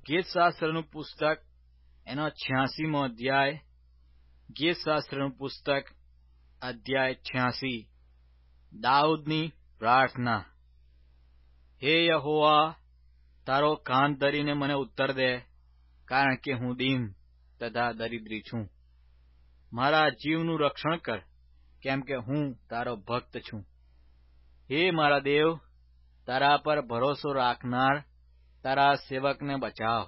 ગીતશાસ્ત્રનું પુસ્તક એનો 86મો અધ્યાય. ગીતશાસ્ત્રનું પુસ્તક અધ્યાય 86. દાઉદની પ્રાર્થના. હે યહોવા, તારો કાન ધરીને મને ઉત્તર દે, કારણ કે હું દીન તથા દરિદ્રી છું. મારા જીવનું રક્ષણ કર, કેમ કે હું તારો ભક્ત છું. હે મારા દેવ, તારા પર ભરોસો રાખનાર તારા સેવકને બચાવ.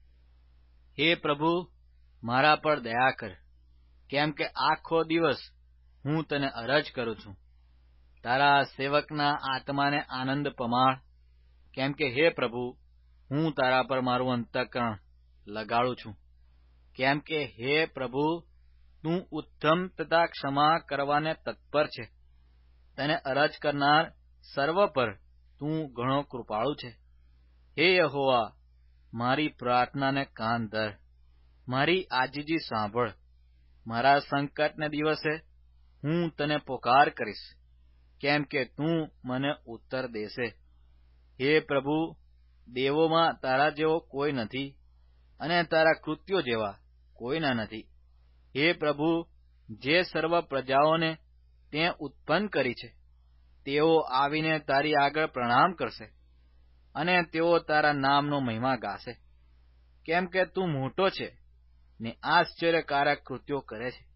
હે પ્રભુ, મારા પર દયા કર, કેમ કે આખો દિવસ હું તને અરજ કરું છું. તારા સેવકના આત્માને આનંદ પમાડ, કેમ કે હે પ્રભુ, હું તારા પર મારું અંતઃકરણ લગાડું છું. કેમ કે હે પ્રભુ, તું ઉત્તમ તથા ક્ષમા કરવાને તત્પર છે. તને અરજ કરનાર સર્વ પર તું ઘણો કૃપાળુ છે. હે યહોવા, મારી પ્રાર્થનાને કાન ધર, મારી આજીજી સાંભળ. મારા સંકટને દિવસે હું તને પોકાર કરીશ, કેમ કે તું મને ઉત્તર દેશે. હે પ્રભુ, દેવોમાં તારા જેવો કોઈ નથી, અને તારા કૃત્યો જેવા કોઈના નથી. હે પ્રભુ, જે સર્વ પ્રજાઓને તે ઉત્પન્ન કરી છે, તેઓ આવીને તારી આગળ પ્રણામ કરશે, અને તેઓ તારા નામનો મહિમા ગાશે. કેમ કે તું મોટો છે ને આશ્ચર્યકારક કૃત્યો કરે છે.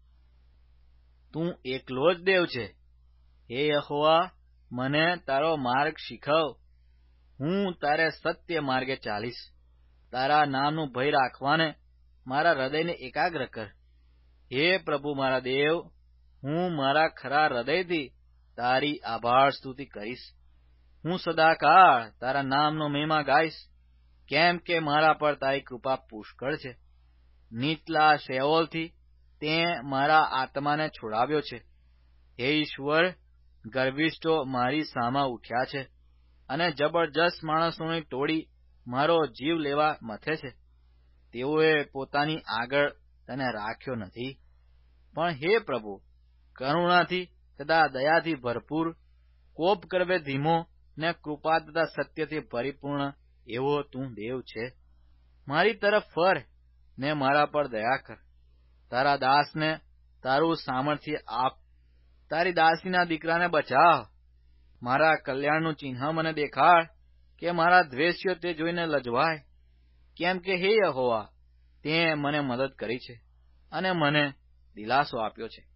તું એકલો જ દેવ છે. હે યહોવા, મને તારો માર્ગ શીખવ. હું તારે સત્ય માર્ગે ચાલીશ. તારા નામનું ભય રાખવાને મારા હૃદયને એકાગ્ર કર. હે પ્રભુ મારા દેવ, હું મારા ખરા હૃદયથી તારી આભાર સ્તુતિ કરીશ. હું સદાકાળ તારા નામનો મહિમા ગાઈશ, કેમ કે મારા પર તારી કૃપા પુષ્કળ છે. નીચલા શેઓલથી તે મારા આત્માને છોડાવ્યો છે. હે ઈશ્વર, ગર્વિષ્ઠો મારી સામા ઉઠ્યા છે, અને જબરજસ્ત માણસોની ટોળી મારો જીવ લેવા મથે છે. તેઓએ પોતાની આગળ તને રાખ્યો નથી. પણ હે પ્રભુ, કરુણાથી તથા દયાથી ભરપૂર, કોપ કરવે ધીમો, ને કૃપા તથા સત્યથી પરિપૂર્ણ એવો તું દેવ છે. મારી તરફ ફર ને મારા પર દયા કર. તારા દાસને તારું સામર્થ્ય આપ. તારી દાસીના દીકરાને બચાવ. મારા કલ્યાણનું ચિહ્ન મને દેખાડ, કે મારા દ્વેષીઓ તે જોઈને લજવાય. કેમ કે હે યહોવા, તે મને મદદ કરી છે, અને મને દિલાસો આપ્યો છે.